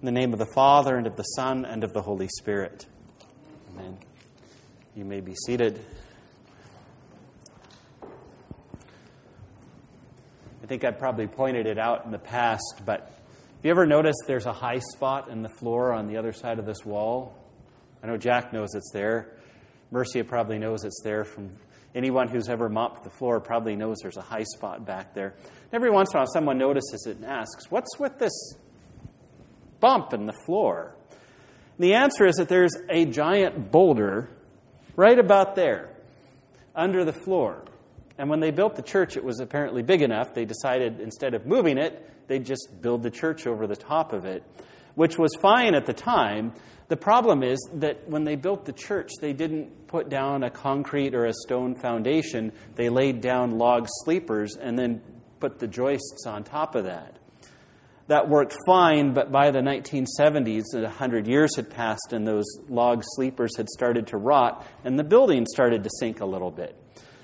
In the name of the Father, and of the Son, and of the Holy Spirit. Amen. You may be seated. I think I've probably pointed it out in the past, but have you ever noticed there's a high spot in the floor on the other side of this wall? I know Jack knows it's there. Mercia probably knows it's there. From anyone who's ever mopped the floor probably knows there's a high spot back there. Every once in a while someone notices it and asks, what's with this bump in the floor? And the answer is that there's a giant boulder right about there, under the floor. And when they built the church, it was apparently big enough. They decided instead of moving it, they'd just build the church over the top of it, which was fine at the time. The problem is that when they built the church, they didn't put down a concrete or a stone foundation. They laid down log sleepers and then put the joists on top of that. That worked fine, but by the 1970s, 100 years had passed and those log sleepers had started to rot, and the building started to sink a little bit.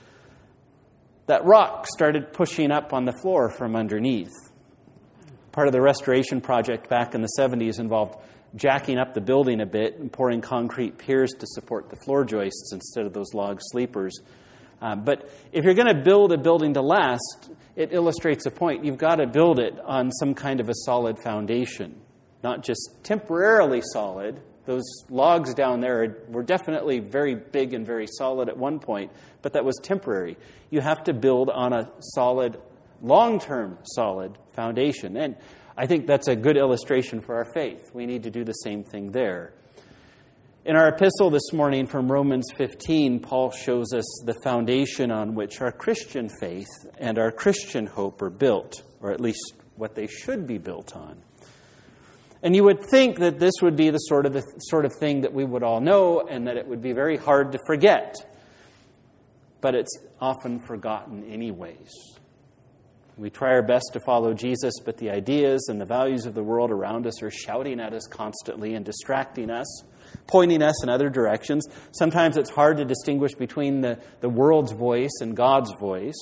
That rock started pushing up on the floor from underneath. Part of the restoration project back in the 70s involved jacking up the building a bit and pouring concrete piers to support the floor joists instead of those log sleepers. But if you're going to build a building to last, it illustrates a point. You've got to build it on some kind of a solid foundation, not just temporarily solid. Those logs down there were definitely very big and very solid at one point, but that was temporary. You have to build on a solid, long-term solid foundation. And I think that's a good illustration for our faith. We need to do the same thing there. In our epistle this morning from Romans 15, Paul shows us the foundation on which our Christian faith and our Christian hope are built, or at least what they should be built on. And you would think that this would be the sort of thing that we would all know and that it would be very hard to forget. But it's often forgotten anyways. We try our best to follow Jesus, but the ideas and the values of the world around us are shouting at us constantly and distracting us, pointing us in other directions. Sometimes it's hard to distinguish between the world's voice and God's voice.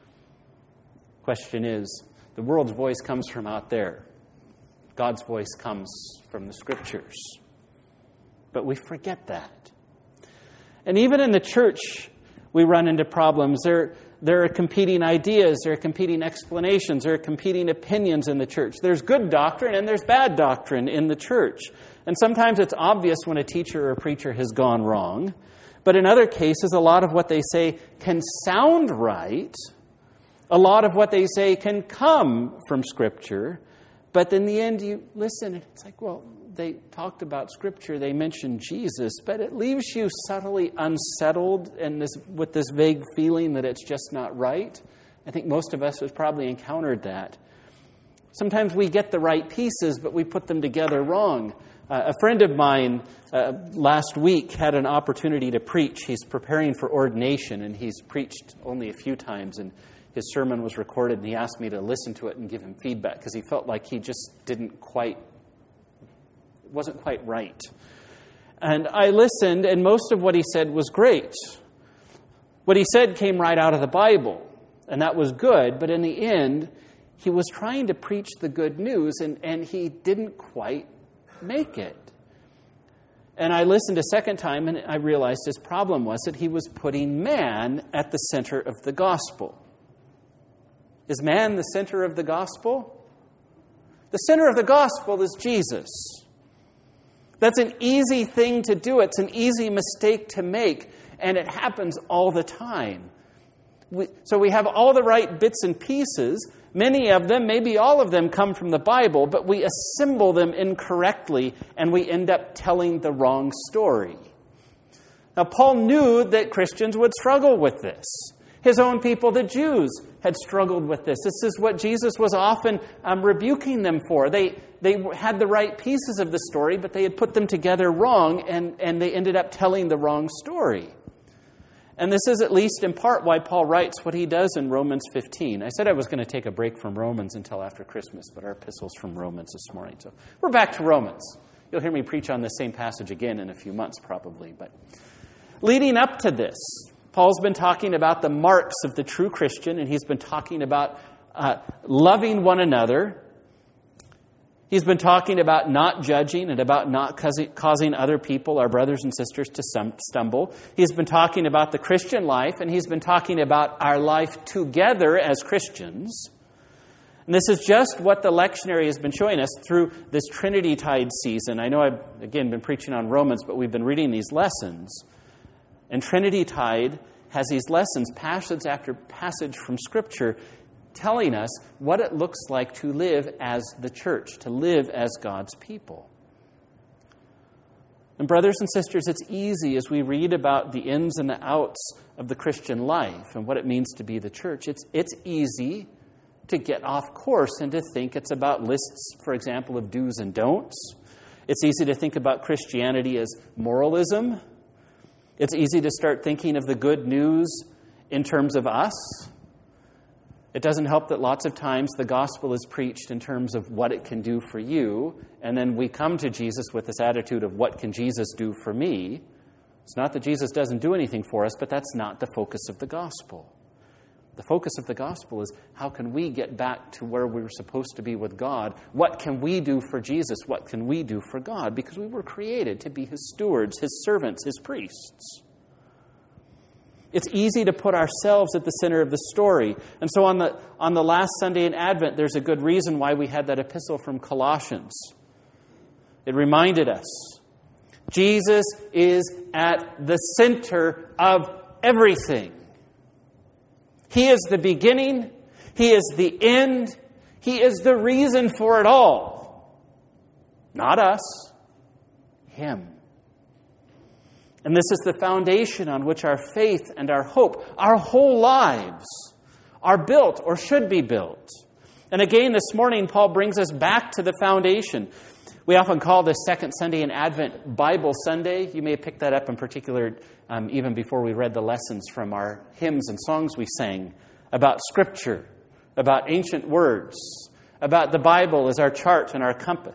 Question is, the world's voice comes from out there. God's voice comes from the Scriptures. But we forget that. And even in the church, we run into problems. There are competing ideas, there are competing explanations, there are competing opinions in the church. There's good doctrine and there's bad doctrine in the church. And sometimes it's obvious when a teacher or a preacher has gone wrong. But in other cases, a lot of what they say can sound right. A lot of what they say can come from Scripture. But in the end, you listen, and it's like, well, they talked about Scripture, they mentioned Jesus, but it leaves you subtly unsettled and with this vague feeling that it's just not right. I think most of us have probably encountered that. Sometimes we get the right pieces, but we put them together wrong. A friend of mine last week had an opportunity to preach. He's preparing for ordination, and he's preached only a few times, and his sermon was recorded, and he asked me to listen to it and give him feedback because he felt like he just wasn't quite right. And I listened, and most of what he said was great. What he said came right out of the Bible, and that was good, but in the end, he was trying to preach the good news, and he didn't quite make it. And I listened a second time, and I realized his problem was that he was putting man at the center of the gospel. Is man the center of the gospel? The center of the gospel is Jesus. That's an easy thing to do. It's an easy mistake to make, and it happens all the time. So we have all the right bits and pieces. Many of them, maybe all of them, come from the Bible, but we assemble them incorrectly, and we end up telling the wrong story. Now, Paul knew that Christians would struggle with this. His own people, the Jews, had struggled with this. This is what Jesus was often rebuking them for. They had the right pieces of the story, but they had put them together wrong, and they ended up telling the wrong story. And this is at least in part why Paul writes what he does in Romans 15. I said I was going to take a break from Romans until after Christmas, but our epistle's from Romans this morning. So we're back to Romans. You'll hear me preach on the same passage again in a few months probably. But leading up to this, Paul's been talking about the marks of the true Christian, and he's been talking about loving one another. He's been talking about not judging and about not causing other people, our brothers and sisters, to stumble. He's been talking about the Christian life, and he's been talking about our life together as Christians. And this is just what the lectionary has been showing us through this Trinity Tide season. I know I've, again, been preaching on Romans, but we've been reading these lessons. And Trinity Tide has these lessons, passage after passage from Scripture, telling us what it looks like to live as the church, to live as God's people. And brothers and sisters, it's easy as we read about the ins and the outs of the Christian life and what it means to be the church, it's easy to get off course and to think it's about lists, for example, of do's and don'ts. It's easy to think about Christianity as moralism. It's easy to start thinking of the good news in terms of us. It doesn't help that lots of times the gospel is preached in terms of what it can do for you, and then we come to Jesus with this attitude of what can Jesus do for me. It's not that Jesus doesn't do anything for us, but that's not the focus of the gospel. The focus of the gospel is how can we get back to where we were supposed to be with God? What can we do for Jesus? What can we do for God? Because we were created to be His stewards, His servants, His priests. It's easy to put ourselves at the center of the story. And so on the last Sunday in Advent, there's a good reason why we had that epistle from Colossians. It reminded us, Jesus is at the center of everything. He is the beginning. He is the end. He is the reason for it all. Not us. Him. And this is the foundation on which our faith and our hope, our whole lives, are built or should be built. And again, this morning, Paul brings us back to the foundation. We often call this second Sunday in Advent Bible Sunday. You may have picked that up in particular even before we read the lessons from our hymns and songs we sang about Scripture, about ancient words, about the Bible as our chart and our compass.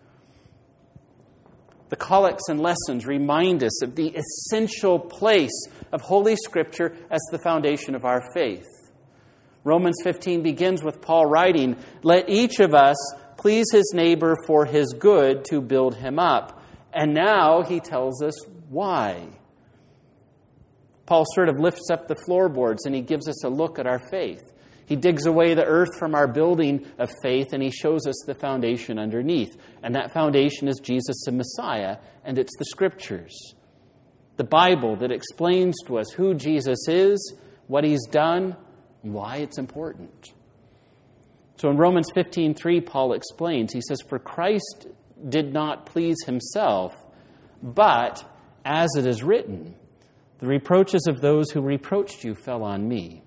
The collects and lessons remind us of the essential place of Holy Scripture as the foundation of our faith. Romans 15 begins with Paul writing, "Let each of us please his neighbor for his good to build him up." And now he tells us why. Paul sort of lifts up the floorboards and he gives us a look at our faith. He digs away the earth from our building of faith and he shows us the foundation underneath. And that foundation is Jesus the Messiah, and it's the Scriptures. The Bible that explains to us who Jesus is, what He's done, and why it's important. So in Romans 15:3, Paul explains, he says, "For Christ did not please Himself, but as it is written, the reproaches of those who reproached you fell on me."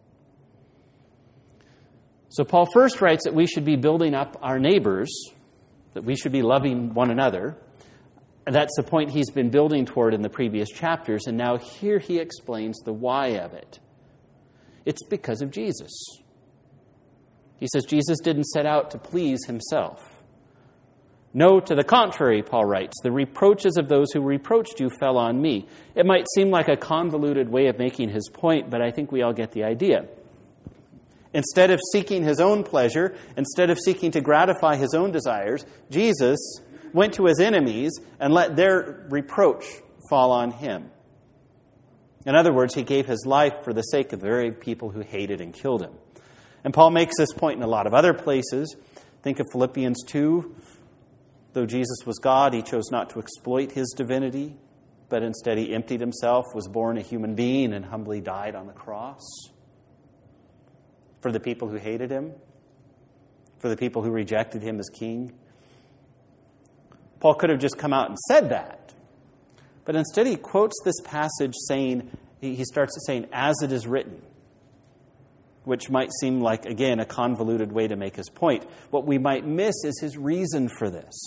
So Paul first writes that we should be building up our neighbors, that we should be loving one another. And that's the point he's been building toward in the previous chapters. And now here he explains the why of it. It's because of Jesus. He says Jesus didn't set out to please Himself. "No, to the contrary," Paul writes, "the reproaches of those who reproached you fell on me." It might seem like a convoluted way of making his point, but I think we all get the idea. Instead of seeking His own pleasure, instead of seeking to gratify His own desires, Jesus went to His enemies and let their reproach fall on Him. In other words, He gave His life for the sake of the very people who hated and killed Him. And Paul makes this point in a lot of other places. Think of Philippians 2. Though Jesus was God, He chose not to exploit His divinity, but instead He emptied Himself, was born a human being, and humbly died on the cross. For the people who hated Him, for the people who rejected Him as King. Paul could have just come out and said that. But instead he quotes this passage saying, he starts saying, "as it is written," which might seem like, again, a convoluted way to make his point. What we might miss is his reason for this.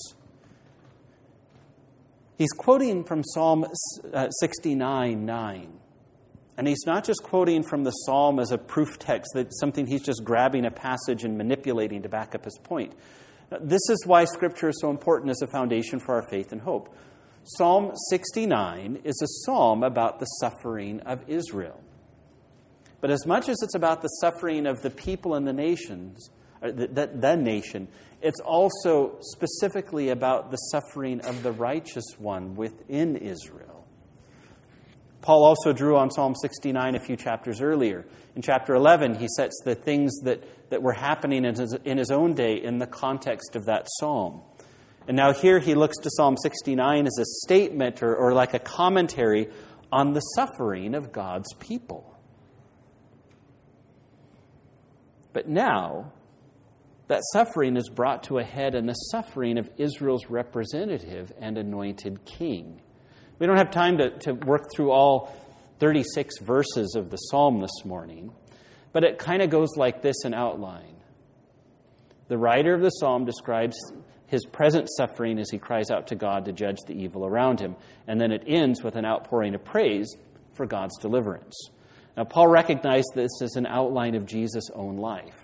He's quoting from Psalm 69:9. And he's not just quoting from the psalm as a proof text, that's something he's just grabbing a passage and manipulating to back up his point. This is why Scripture is so important as a foundation for our faith and hope. Psalm 69 is a psalm about the suffering of Israel. But as much as it's about the suffering of the people and the nations, the nation, it's also specifically about the suffering of the righteous one within Israel. Paul also drew on Psalm 69 a few chapters earlier. In chapter 11, he sets the things that were happening in his own day in the context of that psalm. And now here he looks to Psalm 69 as a statement or like a commentary on the suffering of God's people. But now, that suffering is brought to a head in the suffering of Israel's representative and anointed king. We don't have time to work through all 36 verses of the psalm this morning, but it kind of goes like this in outline. The writer of the psalm describes his present suffering as he cries out to God to judge the evil around him, and then it ends with an outpouring of praise for God's deliverance. Now, Paul recognized this as an outline of Jesus' own life.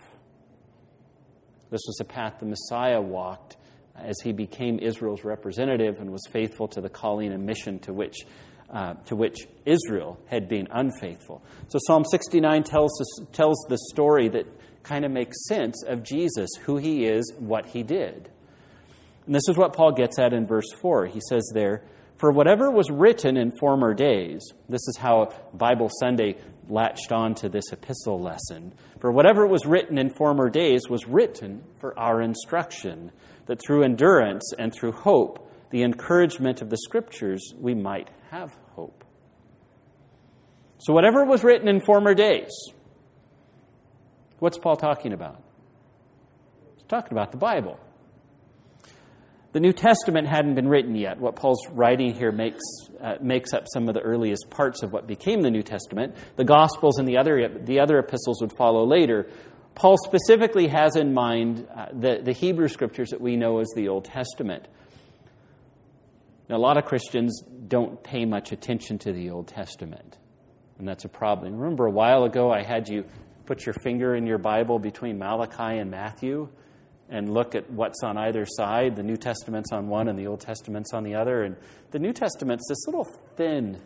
This was the path the Messiah walked as he became Israel's representative and was faithful to the calling and mission to which Israel had been unfaithful. So Psalm 69 tells the story that kind of makes sense of Jesus, who he is, what he did. And this is what Paul gets at in verse 4. He says there, "For whatever was written in former days," this is how Bible Sunday latched on to this epistle lesson, "for whatever was written in former days was written for our instruction, that through endurance and through hope, the encouragement of the Scriptures, we might have hope." So whatever was written in former days, what's Paul talking about? He's talking about the Bible. The New Testament hadn't been written yet. What Paul's writing here makes up some of the earliest parts of what became the New Testament. The Gospels and the other epistles would follow later. Paul specifically has in mind the Hebrew Scriptures that we know as the Old Testament. Now, a lot of Christians don't pay much attention to the Old Testament, and that's a problem. Remember a while ago I had you put your finger in your Bible between Malachi and Matthew and look at what's on either side. The New Testament's on one and the Old Testament's on the other. And the New Testament's this little thin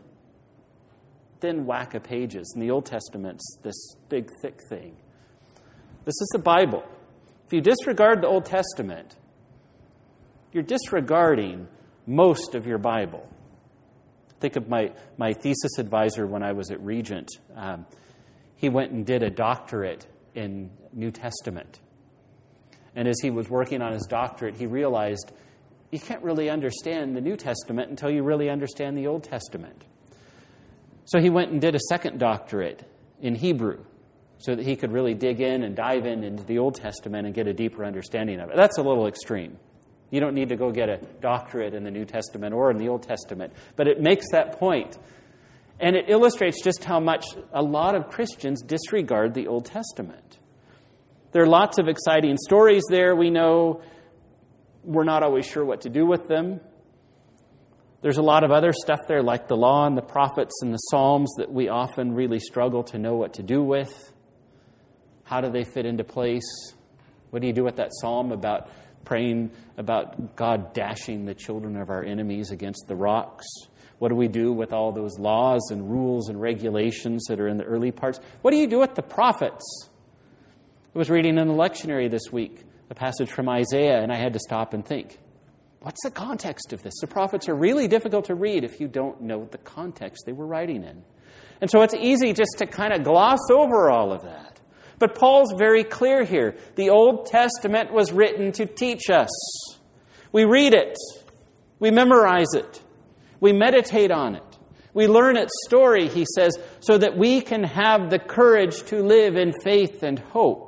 whack of pages. And the Old Testament's this big, thick thing. This is the Bible. If you disregard the Old Testament, you're disregarding most of your Bible. Think of my thesis advisor when I was at Regent. He went and did a doctorate in New Testament. And as he was working on his doctorate, he realized you can't really understand the New Testament until you really understand the Old Testament. So he went and did a second doctorate in Hebrew so that he could really dig in and dive into the Old Testament and get a deeper understanding of it. That's a little extreme. You don't need to go get a doctorate in the New Testament or in the Old Testament. But it makes that point. And it illustrates just how much a lot of Christians disregard the Old Testament. There are lots of exciting stories there. We know we're not always sure what to do with them. There's a lot of other stuff there like the law and the prophets and the Psalms that we often really struggle to know what to do with. How do they fit into place? What do you do with that psalm about praying about God dashing the children of our enemies against the rocks? What do we do with all those laws and rules and regulations that are in the early parts? What do you do with the prophets? I was reading in the lectionary this week a passage from Isaiah, and I had to stop and think, what's the context of this? The prophets are really difficult to read if you don't know the context they were writing in. And so it's easy just to kind of gloss over all of that. But Paul's very clear here. The Old Testament was written to teach us. We read it. We memorize it. We meditate on it. We learn its story, he says, so that we can have the courage to live in faith and hope.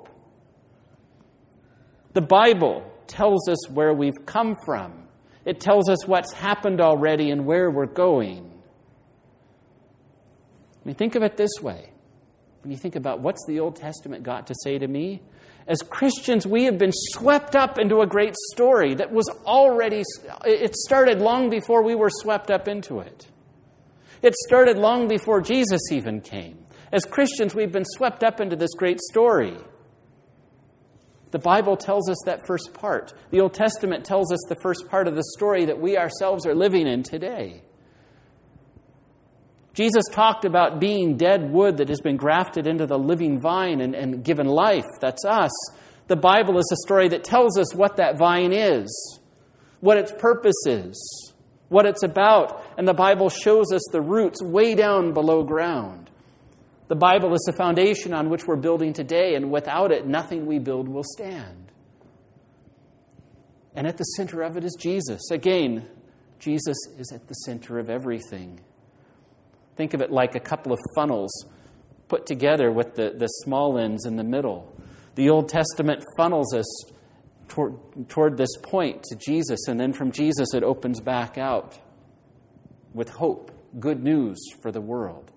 The Bible tells us where we've come from. It tells us what's happened already and where we're going. I mean, think of it this way. When you think about what's the Old Testament got to say to me, as Christians, we have been swept up into a great story that was it started long before we were swept up into it. It started long before Jesus even came. As Christians, we've been swept up into this great story. The Bible tells us that first part. The Old Testament tells us the first part of the story that we ourselves are living in today. Jesus talked about being dead wood that has been grafted into the living vine and given life. That's us. The Bible is a story that tells us what that vine is, what its purpose is, what it's about. And the Bible shows us the roots way down below ground. The Bible is the foundation on which we're building today, and without it, nothing we build will stand. And at the center of it is Jesus. Again, Jesus is at the center of everything. Think of it like a couple of funnels put together with the small ends in the middle. The Old Testament funnels us toward this point to Jesus, and then from Jesus it opens back out with hope, good news for the world.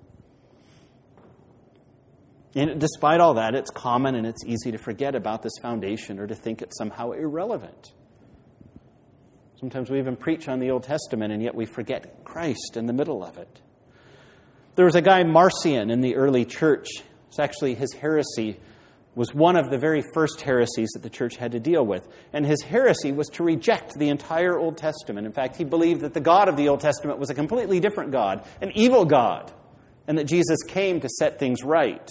And despite all that, it's common and it's easy to forget about this foundation or to think it's somehow irrelevant. Sometimes we even preach on the Old Testament, and yet we forget Christ in the middle of it. There was a guy, Marcion, in the early church. It's actually his heresy was one of the very first heresies that the church had to deal with. And his heresy was to reject the entire Old Testament. In fact, he believed that the God of the Old Testament was a completely different God, an evil God, and that Jesus came to set things right.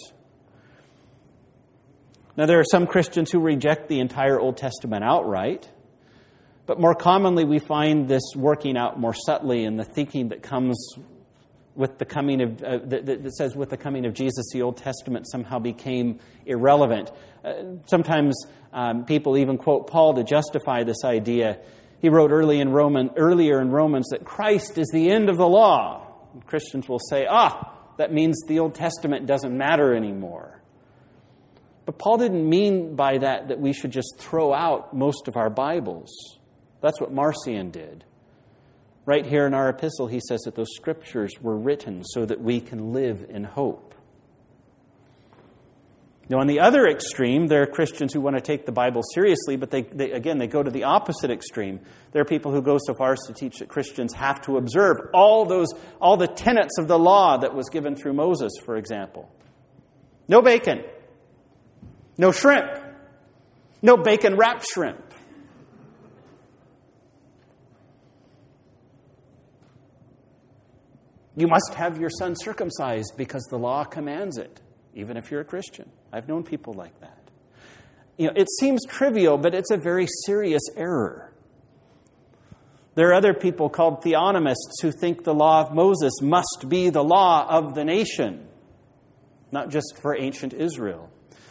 Now, there are some Christians who reject the entire Old Testament outright, but more commonly we find this working out more subtly in the thinking that comes with the coming of, that says with the coming of Jesus, the Old Testament somehow became irrelevant. Sometimes people even quote Paul to justify this idea. He wrote earlier in Romans that Christ is the end of the law. And Christians will say, that means the Old Testament doesn't matter anymore. But Paul didn't mean by that we should just throw out most of our Bibles. That's what Marcion did. Right here in our epistle, he says that those scriptures were written so that we can live in hope. Now, on the other extreme, there are Christians who want to take the Bible seriously, but they go to the opposite extreme. There are people who go so far as to teach that Christians have to observe all the tenets of the law that was given through Moses, for example. No bacon. No shrimp. No bacon-wrapped shrimp. You must have your son circumcised because the law commands it, even if you're a Christian. I've known people like that. It seems trivial, but it's a very serious error. There are other people called theonomists who think the law of Moses must be the law of the nation, not just for ancient Israel.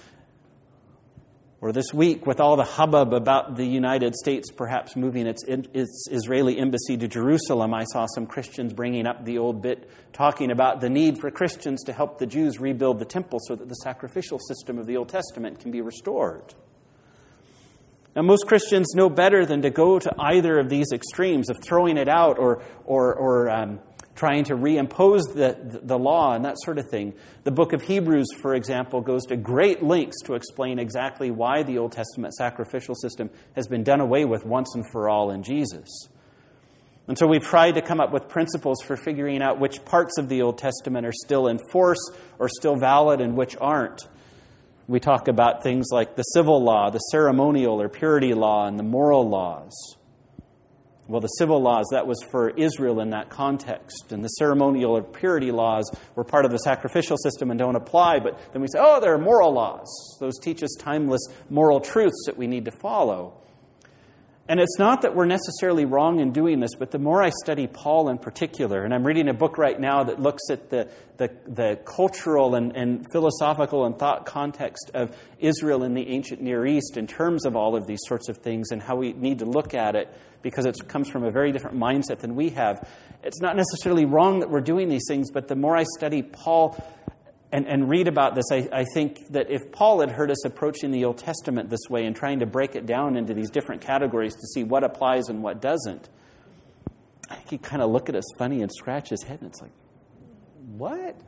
Or this week, with all the hubbub about the United States perhaps moving its Israeli embassy to Jerusalem, I saw some Christians bringing up the old bit, talking about the need for Christians to help the Jews rebuild the temple so that the sacrificial system of the Old Testament can be restored. Now, most Christians know better than to go to either of these extremes of throwing it out or trying to reimpose the law and that sort of thing. The book of Hebrews, for example, goes to great lengths to explain exactly why the Old Testament sacrificial system has been done away with once and for all in Jesus. And so we've tried to come up with principles for figuring out which parts of the Old Testament are still in force or still valid and which aren't. We talk about things like the civil law, the ceremonial or purity law, and the moral laws. Well, the civil laws, that was for Israel in that context. And the ceremonial or purity laws were part of the sacrificial system and don't apply. But then we say, there are moral laws. Those teach us timeless moral truths that we need to follow. And it's not that we're necessarily wrong in doing this, but the more I study Paul in particular, and I'm reading a book right now that looks at the cultural and philosophical and thought context of Israel in the ancient Near East in terms of all of these sorts of things and how we need to look at it because it comes from a very different mindset than we have. It's not necessarily wrong that we're doing these things, but the more I study Paul and read about this, I think that if Paul had heard us approaching the Old Testament this way and trying to break it down into these different categories to see what applies and what doesn't, I think he'd kind of look at us funny and scratch his head, and it's like, what?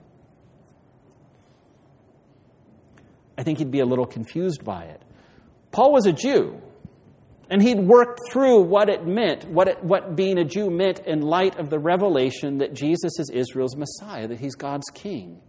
I think he'd be a little confused by it. Paul was a Jew, and he'd worked through what it meant, what being a Jew meant in light of the revelation that Jesus is Israel's Messiah, that he's God's king.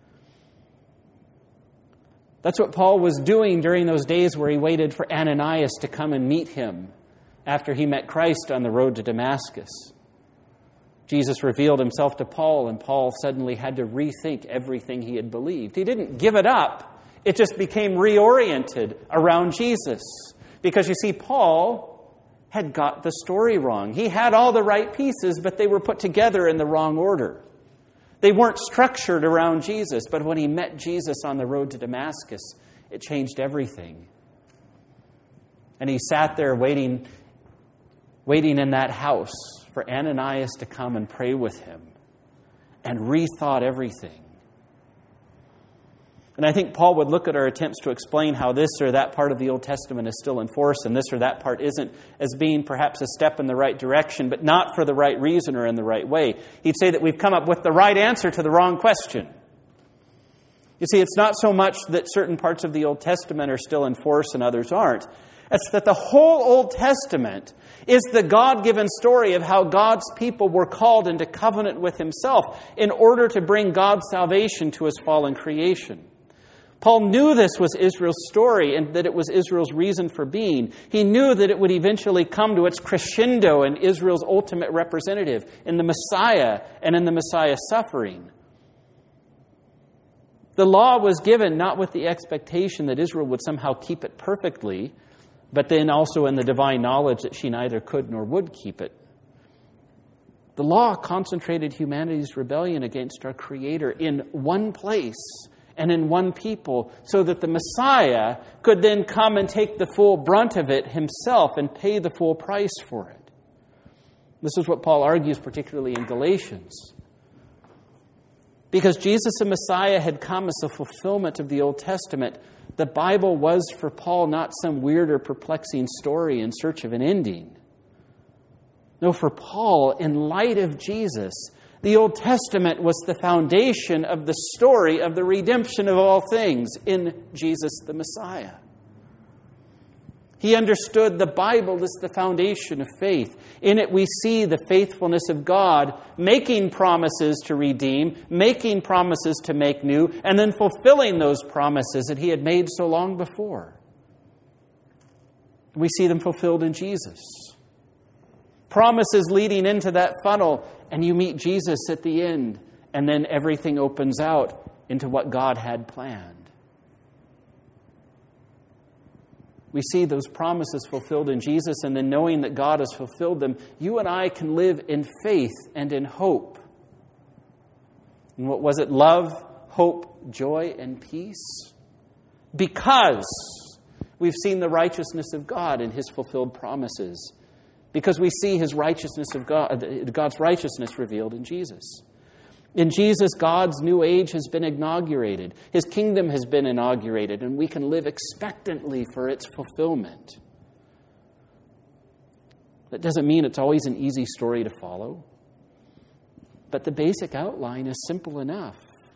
That's what Paul was doing during those days where he waited for Ananias to come and meet him after he met Christ on the road to Damascus. Jesus revealed himself to Paul, and Paul suddenly had to rethink everything he had believed. He didn't give it up. It just became reoriented around Jesus. Because you see, Paul had got the story wrong. He had all the right pieces, but they were put together in the wrong order. They weren't structured around Jesus, but when he met Jesus on the road to Damascus, it changed everything. And he sat there waiting in that house for Ananias to come and pray with him and rethought everything. And I think Paul would look at our attempts to explain how this or that part of the Old Testament is still in force and this or that part isn't, as being perhaps a step in the right direction, but not for the right reason or in the right way. He'd say that we've come up with the right answer to the wrong question. You see, it's not so much that certain parts of the Old Testament are still in force and others aren't. It's that the whole Old Testament is the God-given story of how God's people were called into covenant with Himself in order to bring God's salvation to His fallen creation. Paul knew this was Israel's story and that it was Israel's reason for being. He knew that it would eventually come to its crescendo in Israel's ultimate representative, in the Messiah and in the Messiah's suffering. The law was given not with the expectation that Israel would somehow keep it perfectly, but then also in the divine knowledge that she neither could nor would keep it. The law concentrated humanity's rebellion against our Creator in one place and in one people, so that the Messiah could then come and take the full brunt of it himself and pay the full price for it. This is what Paul argues, particularly in Galatians. Because Jesus the Messiah had come as a fulfillment of the Old Testament, the Bible was for Paul not some weird or perplexing story in search of an ending. No, for Paul, in light of Jesus, the Old Testament was the foundation of the story of the redemption of all things in Jesus the Messiah. He understood the Bible as the foundation of faith. In it we see the faithfulness of God, making promises to redeem, making promises to make new, and then fulfilling those promises that He had made so long before. We see them fulfilled in Jesus. Promises leading into that funnel, and you meet Jesus at the end, and then everything opens out into what God had planned. We see those promises fulfilled in Jesus, and then knowing that God has fulfilled them, you and I can live in faith and in hope. And what was it? Love, hope, joy, and peace? Because we've seen the righteousness of God in His fulfilled promises. Because we see His righteousness of God's righteousness revealed in Jesus. In Jesus, God's new age has been inaugurated. His kingdom has been inaugurated, and we can live expectantly for its fulfillment. That doesn't mean it's always an easy story to follow, but the basic outline is simple enough.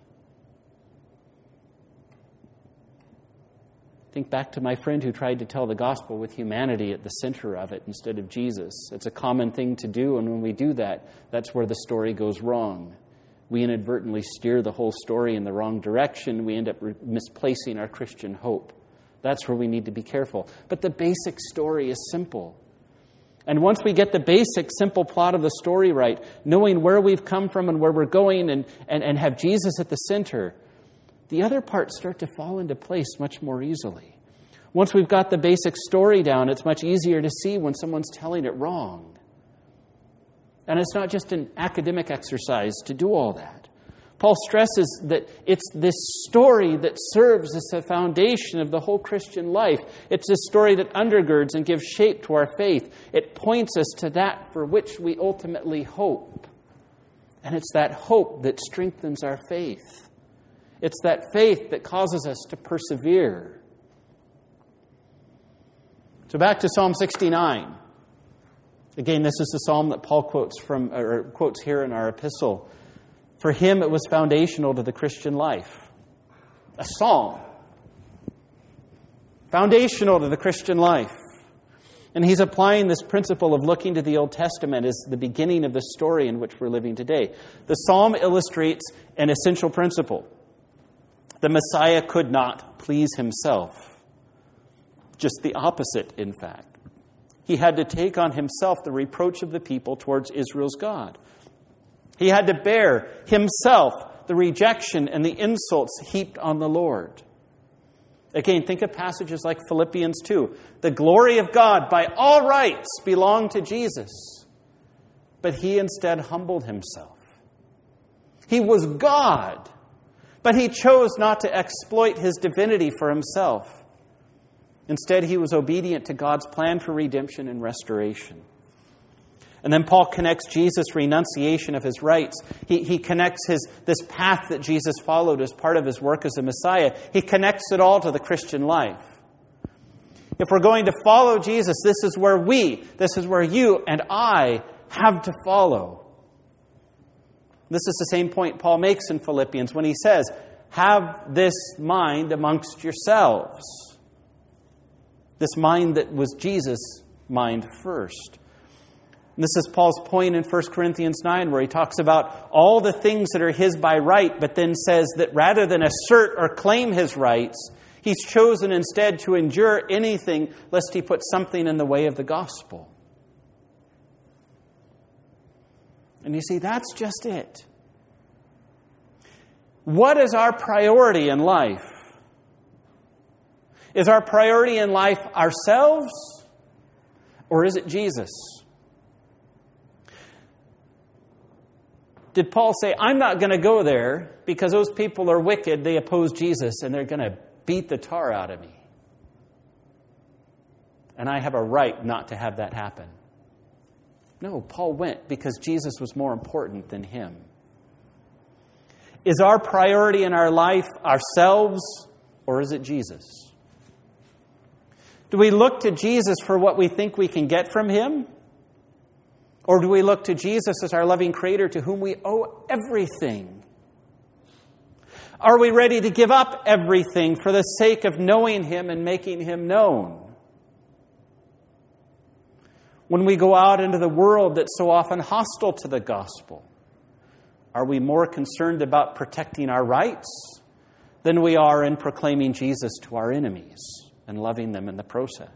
Think back to my friend who tried to tell the gospel with humanity at the center of it instead of Jesus. It's a common thing to do, and when we do that, that's where the story goes wrong. We inadvertently steer the whole story in the wrong direction. We end up misplacing our Christian hope. That's where we need to be careful. But the basic story is simple. And once we get the basic, simple plot of the story right, knowing where we've come from and where we're going and have Jesus at the center, the other parts start to fall into place much more easily. Once we've got the basic story down, it's much easier to see when someone's telling it wrong. And it's not just an academic exercise to do all that. Paul stresses that it's this story that serves as the foundation of the whole Christian life. It's a story that undergirds and gives shape to our faith. It points us to that for which we ultimately hope. And it's that hope that strengthens our faith. It's that faith that causes us to persevere. So back to Psalm 69. Again, this is the psalm that Paul quotes here in our epistle. For him, it was foundational to the Christian life. A psalm. Foundational to the Christian life. And he's applying this principle of looking to the Old Testament as the beginning of the story in which we're living today. The psalm illustrates an essential principle. The Messiah could not please himself. Just the opposite, in fact. He had to take on himself the reproach of the people towards Israel's God. He had to bear himself the rejection and the insults heaped on the Lord. Again, think of passages like Philippians 2. The glory of God by all rights belonged to Jesus, but he instead humbled himself. He was God, but he chose not to exploit his divinity for himself. Instead, he was obedient to God's plan for redemption and restoration. And then Paul connects Jesus' renunciation of his rights. He connects this path that Jesus followed as part of his work as a Messiah. He connects it all to the Christian life. If we're going to follow Jesus, this is where you and I have to follow. This is the same point Paul makes in Philippians when he says, have this mind amongst yourselves. This mind that was Jesus' mind first. And this is Paul's point in 1 Corinthians 9, where he talks about all the things that are his by right, but then says that rather than assert or claim his rights, he's chosen instead to endure anything lest he put something in the way of the gospel. And you see, that's just it. What is our priority in life? Is our priority in life ourselves, or is it Jesus? Did Paul say, I'm not going to go there because those people are wicked, they oppose Jesus, and they're going to beat the tar out of me? And I have a right not to have that happen. No, Paul went because Jesus was more important than him. Is our priority in our life ourselves, or is it Jesus? Do we look to Jesus for what we think we can get from him? Or do we look to Jesus as our loving Creator to whom we owe everything? Are we ready to give up everything for the sake of knowing him and making him known? When we go out into the world that's so often hostile to the gospel, are we more concerned about protecting our rights than we are in proclaiming Jesus to our enemies and loving them in the process?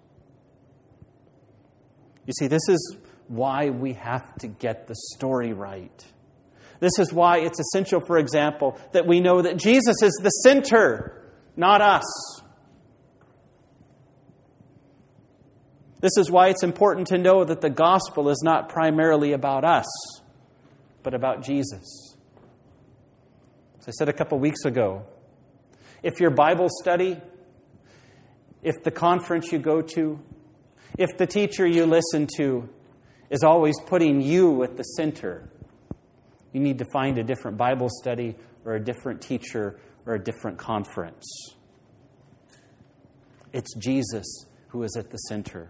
You see, this is why we have to get the story right. This is why it's essential, for example, that we know that Jesus is the center, not us. This is why it's important to know that the gospel is not primarily about us, but about Jesus. As I said a couple weeks ago, if your Bible study, if the conference you go to, if the teacher you listen to is always putting you at the center, you need to find a different Bible study or a different teacher or a different conference. It's Jesus who is at the center.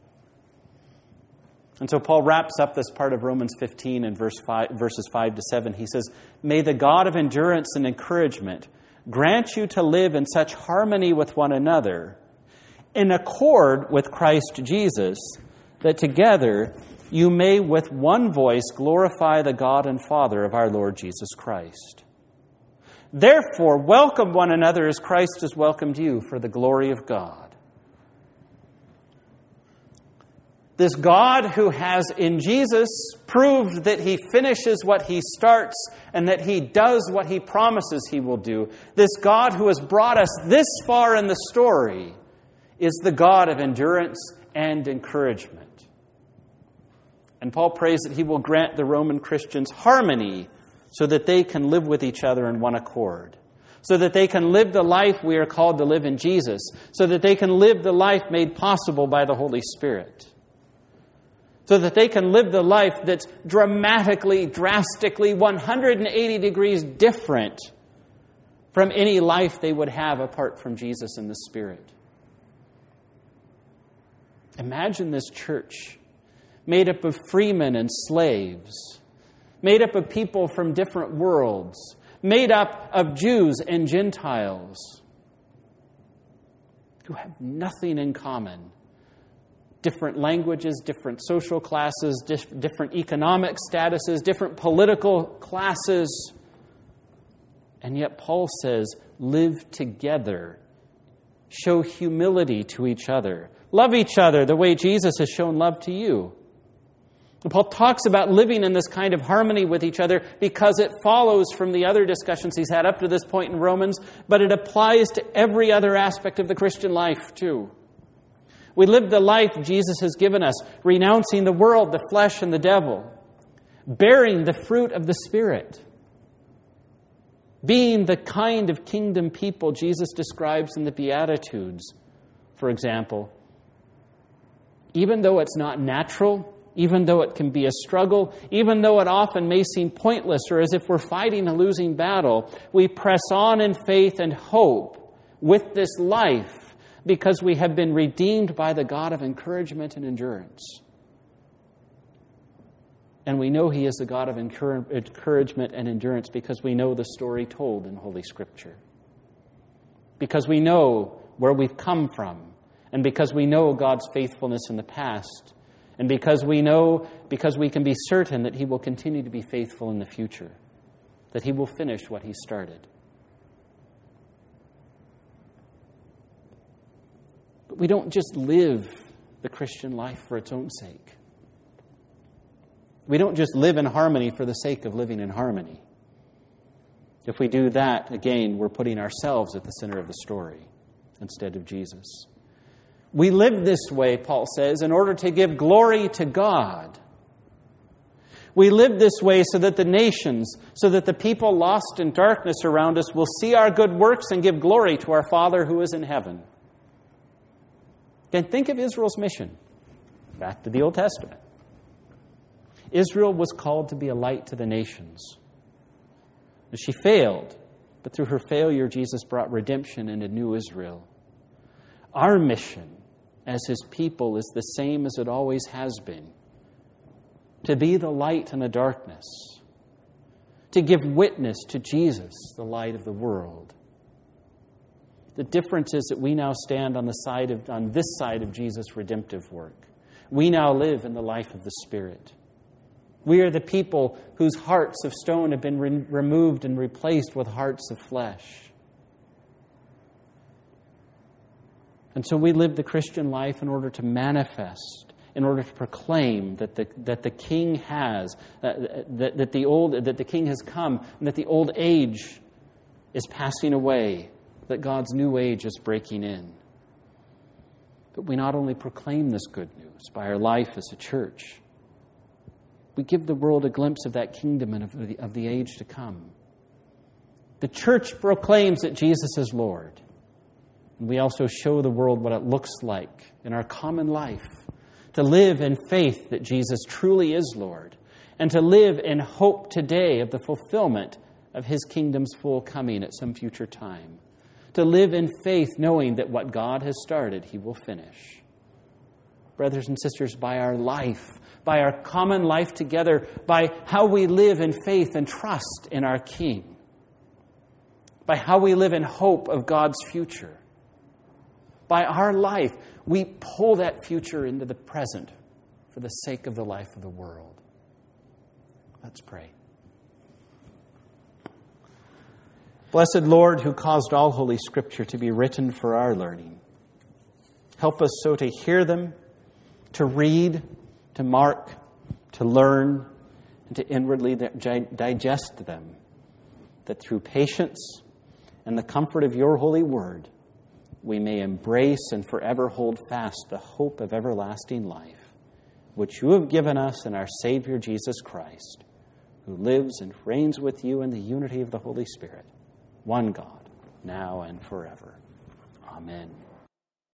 And so Paul wraps up this part of Romans 15 in verses 5 to 7. He says, "May the God of endurance and encouragement grant you to live in such harmony with one another, in accord with Christ Jesus, that together you may with one voice glorify the God and Father of our Lord Jesus Christ. Therefore, welcome one another as Christ has welcomed you for the glory of God." This God who has in Jesus proved that he finishes what he starts and that he does what he promises he will do. This God who has brought us this far in the story is the God of endurance and encouragement. And Paul prays that he will grant the Roman Christians harmony so that they can live with each other in one accord, so that they can live the life we are called to live in Jesus, so that they can live the life made possible by the Holy Spirit, so that they can live the life that's dramatically, drastically, 180 degrees different from any life they would have apart from Jesus and the Spirit. Imagine this church made up of freemen and slaves, made up of people from different worlds, made up of Jews and Gentiles who have nothing in common. Different languages, different social classes, different economic statuses, different political classes. And yet Paul says, live together. Show humility to each other. Love each other the way Jesus has shown love to you. Paul talks about living in this kind of harmony with each other because it follows from the other discussions he's had up to this point in Romans, but it applies to every other aspect of the Christian life too. We live the life Jesus has given us, renouncing the world, the flesh, and the devil, bearing the fruit of the Spirit, being the kind of kingdom people Jesus describes in the Beatitudes, for example. Even though it's not natural, even though it can be a struggle, even though it often may seem pointless or as if we're fighting a losing battle, we press on in faith and hope with this life because we have been redeemed by the God of encouragement and endurance. And we know He is the God of encouragement and endurance because we know the story told in Holy Scripture. Because we know where we've come from, and because we know God's faithfulness in the past, and because we can be certain that He will continue to be faithful in the future, that He will finish what He started. But we don't just live the Christian life for its own sake. We don't just live in harmony for the sake of living in harmony. If we do that, again, we're putting ourselves at the center of the story instead of Jesus. We live this way, Paul says, in order to give glory to God. We live this way so that the nations, so that the people lost in darkness around us will see our good works and give glory to our Father who is in heaven. Again, think of Israel's mission. Back to the Old Testament. Israel was called to be a light to the nations. She failed, but through her failure, Jesus brought redemption and a new Israel. Our mission as His people is the same as it always has been. To be the light in the darkness. To give witness to Jesus, the light of the world. The difference is that we now stand on this side of Jesus' redemptive work. We now live in the life of the Spirit. We are the people whose hearts of stone have been removed and replaced with hearts of flesh. And so we live the Christian life in order to manifest, in order to proclaim that the King has, that the King has come, and that the old age is passing away, that God's new age is breaking in. But we not only proclaim this good news by our life as a church, we give the world a glimpse of that kingdom and of the age to come. The church proclaims that Jesus is Lord. And we also show the world what it looks like in our common life to live in faith that Jesus truly is Lord, and to live in hope today of the fulfillment of His kingdom's full coming at some future time. To live in faith knowing that what God has started, He will finish. Brothers and sisters, by our life, by our common life together, by how we live in faith and trust in our King, by how we live in hope of God's future, by our life, we pull that future into the present for the sake of the life of the world. Let's pray. Blessed Lord, who caused all Holy Scripture to be written for our learning, help us so to hear them, to read, to mark, to learn, and to inwardly digest them, that through patience and the comfort of your holy word, we may embrace and forever hold fast the hope of everlasting life, which you have given us in our Savior Jesus Christ, who lives and reigns with you in the unity of the Holy Spirit, one God, now and forever. Amen.